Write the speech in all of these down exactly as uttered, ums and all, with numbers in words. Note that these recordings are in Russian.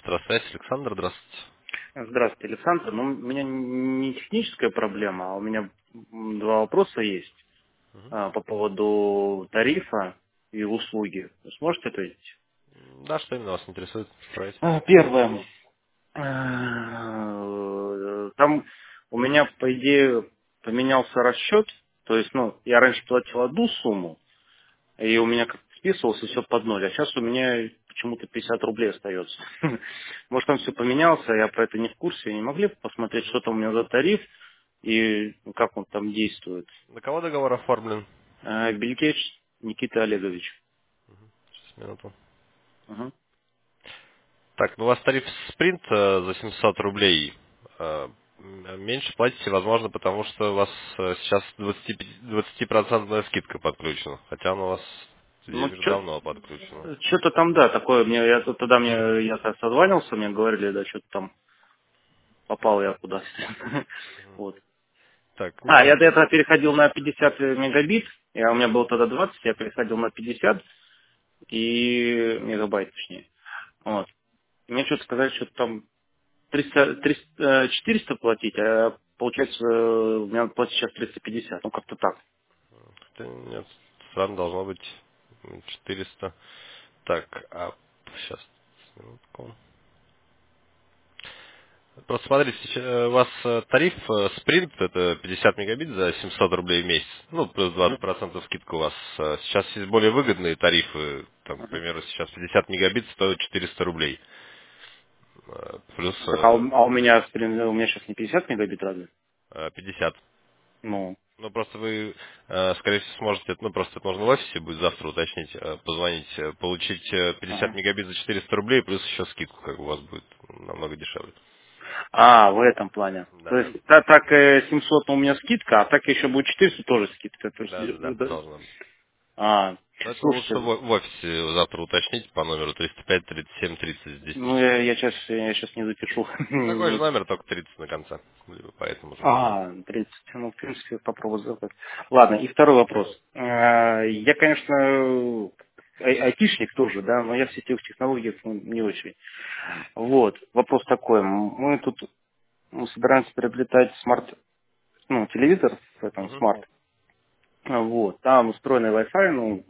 Здравствуйте, Александр, здравствуйте. Здравствуйте, Александр. Ну, у меня не техническая проблема, а у меня м, два вопроса есть Мгм. а, по поводу тарифа и услуги. Вы сможете ответить? Да, что именно вас интересует? Спрашивайте. А, Первое. Э, Там у меня, по идее, поменялся расчет. То есть, ну, я раньше платил одну сумму, и у меня как-то списывался все под ноль, а сейчас у меня почему-то пятьдесят рублей остается. Может, там все поменялось, а я про это не в курсе. Не могли бы посмотреть, что там у меня за тариф и ну, как он там действует? На кого договор оформлен? Э, Белькевич Никита Олегович. Сейчас, минуту. Мгм. Так, ну у вас тариф Sprint э, за семьсот рублей. Э, м, меньше платите, возможно, потому что у вас э, сейчас двадцать процентов скидка подключена. Хотя она у вас, я Ну, вижу, давно подключена. что-то там, да, такое. Мне, я, тут- тогда мне, я так созванивался, мне говорили, да, что-то там попал я куда-то. Вот. Так, не А, я до посмотрю. этого переходил на пятьдесят мегабит. Я, у меня было тогда двадцать, я переходил на пятьдесят и мегабайт, точнее. Вот. Мне что-то сказать, что там триста, триста, э, четыреста платить, а получается, э, у меня надо платить сейчас триста пятьдесят. Ну, как-то так. Хотя нет, странно должно быть четыреста. Так, а сейчас, минутку. Просто смотрите, сейчас, э, у вас э, тариф э, Sprint, это пятьдесят мегабит за семьсот рублей в месяц, ну, плюс Мгм, двадцать процентов скидка у вас. Э, Сейчас есть более выгодные тарифы, там, к мгм. примеру, сейчас пятьдесят мегабит стоит четыреста рублей. Э, Плюс Так, а, у, э, а у меня, сприн- у меня сейчас не пятьдесят мегабит разве? э, пятьдесят. Ну, Ну, просто вы, э, скорее всего, сможете, ну, просто это нужно в офисе будет завтра уточнить, э, позвонить, э, получить э, пятьдесят ага. мегабит за четыреста рублей, плюс еще скидку, как бы у вас будет намного дешевле. А, в этом плане. То Да, есть, та- так э, семьсот у меня скидка, а так еще будет четыреста тоже скидка. То есть, да, да, э, да, да. должно быть. А, Но это лучше в слушайте, в офисе завтра уточнить по номеру триста пять тридцать семь тридцать здесь. ну я, я сейчас, я сейчас не запишу. Ну, такой же Не- номер, только тридцать на конце. Либо поэтому же позвонить. А, тридцать. Ну, в принципе, попробую сделать. Ладно, и второй вопрос. Э, Я, конечно, ай- айтишник тоже, да, но я в сетевых технологиях ну, не очень. Вот, вопрос такой. М, Мы тут мы собираемся приобретать смарт, ну, телевизор в этом Мгм. смарт. Вот, там встроенный Wi-Fi, ну,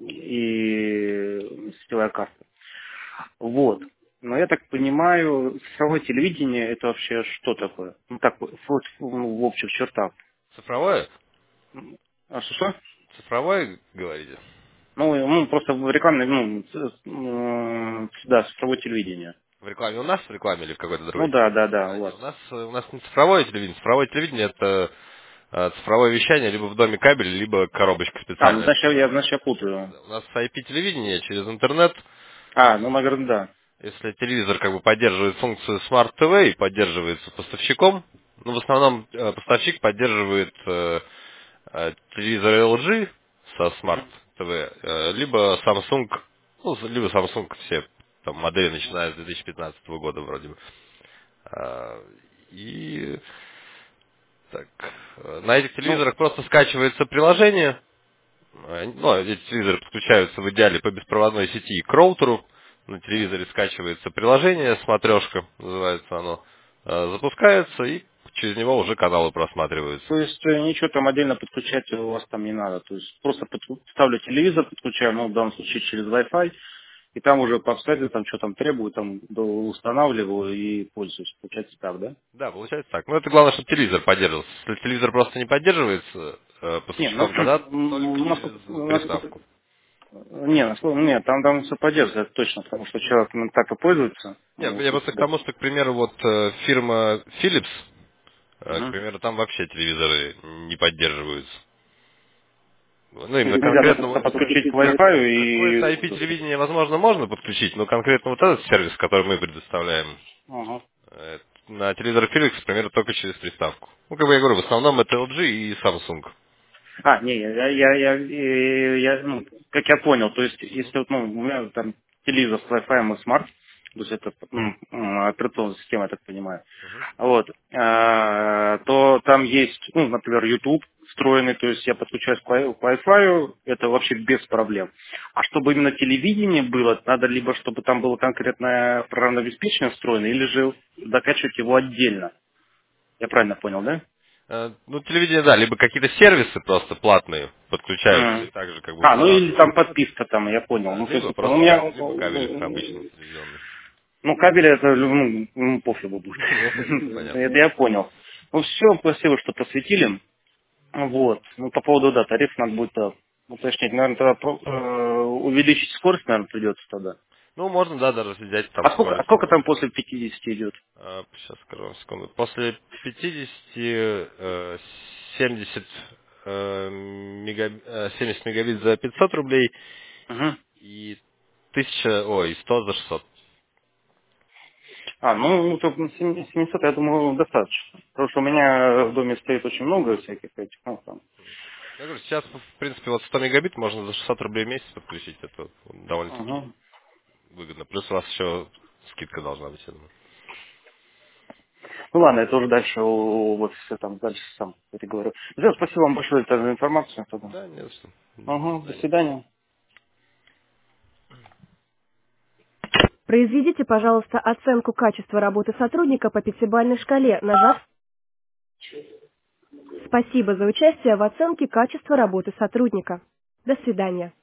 и сетевая карта. Вот. Но я так понимаю, цифровое телевидение это вообще что такое? Ну так вот, вот, ну, в общих чертах. Цифровое? А что? Что? Цифровое, говорите? Ну, и, ну, просто в рекламной, ну, ц- м, да, цифровое телевидение. В рекламе у нас в рекламе или в какой-то Ну другой да, сети? да, да, А, у вас. нет, у нас, э, у нас не цифровое телевидение. Цифровое телевидение это э, цифровое вещание либо в доме кабель, либо коробочка А, ну, специальная значит, я, цифровая. значит, я путаю. Да, у нас ай пи-телевидение через интернет. А, ну, наверное, да. Если телевизор как бы поддерживает функцию Smart ти ви и поддерживается поставщиком, ну, в основном э, поставщик поддерживает э, э, телевизор эл джи со Smart Мгм. ти ви, э, либо Samsung, ну, с- либо Samsung все там, модели, начиная с две тысячи пятнадцатого года вроде бы. А, И так, э, на этих Ну, телевизорах просто скачивается приложение, э, ну, эти телевизоры подключаются в идеале по беспроводной сети к роутеру. На телевизоре скачивается приложение, смотрешка называется оно, э, запускается и через него уже каналы просматриваются. то есть э, ничего там отдельно подключать у вас там не надо. То есть просто подку- ставлю телевизор, подключаю, ну, в данном случае через Wi-Fi, и там уже по обстоятельствам, что там требуют, там до- устанавливаю и пользуюсь. Получается так, да? Да, получается так. Но это главное, чтобы телевизор поддерживался. Если телевизор просто не поддерживается э, Не, ну, поставщиком, тогда ну, только насколько, через насколько- приставку. не, насколько, нет, там, там все поддерживается, это точно, потому что человек ну, так и пользуется Нет, ну, я у просто к себя. тому, что, к примеру, вот э, фирма Philips, э, к Мгм. примеру, там вообще телевизоры не поддерживаются. Ну, То именно есть нельзя конкретно просто вот подключить к Wi-Fi какое-то и... ай пи-телевидение, возможно, можно подключить, но конкретно вот этот сервис, который мы предоставляем, Ага. э, на телевизор Philips, к примеру, только через приставку. Ну, как бы я говорю, в основном это эл джи и Samsung. А, не, я, я, я, я, я, ну, как я понял, то есть, Мгм. если вот, ну, у меня там телевизор с Wi-Fi и смарт, то есть это м, м, операционная система, я так понимаю, Мгм. вот, а, то там есть, ну, например, YouTube встроенный, то есть я подключаюсь к Wi- к Wi-Fi, это вообще без проблем. А чтобы именно телевидение было, надо либо чтобы там было конкретное программное обеспечение встроено, или же докачивать его отдельно. Я правильно понял, да? Э, Ну, телевидение, да, либо какие-то сервисы просто платные подключаются, и М. также как бы А, ну или устанавливают. там подписка там, я понял. Да, Ну, то есть, либо это, у просто меня, кабель, либо кабель обычный телевизионный. ну, кабель это, ну, м, пофигу будет. Ну, понятно. Это я понял. Ну, все, спасибо, что посвятили. Вот. Ну, по поводу, да, тариф надо будет да, уточнить. Наверное, тогда про- э, увеличить скорость, наверное, придется тогда. Ну, можно, да, даже взять там А сколько, а скорость. сколько там после пятидесяти идет? А, сейчас скажу вам секунду. После пятидесяти э, семьдесят, э, мегаб- э, семьдесят мегабит за пятьсот рублей Угу. и тысяча, ой, сто за шестьсот. А, ну, то сем- семьсот, я думаю, достаточно. Потому что у меня в доме стоит очень много всяких этих, ну, там. Я говорю, сейчас, в принципе, вот сто мегабит можно за шестьсот рублей в месяц подключить. Это довольно-таки Угу. выгодно. Плюс у вас еще скидка должна быть, я думаю. Ну ладно, это уже дальше у- вот все там дальше сам переговорю. Друзья, спасибо вам большое за информацию. Тогда. Да, не за что. До Угу, до свидания. свидания. Произведите, пожалуйста, оценку качества работы сотрудника по пятибалльной шкале, нажав «Спасибо за участие в оценке качества работы сотрудника». До свидания.